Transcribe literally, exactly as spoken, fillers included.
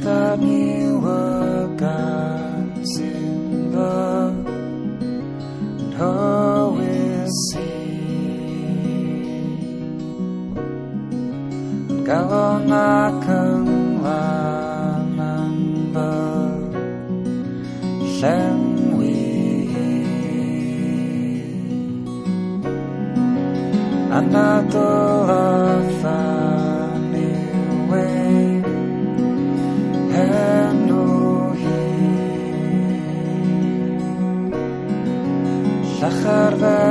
that you were God's in love, and all will see. Kalau akan laman berlengwi, another anyway, and no he, Shachar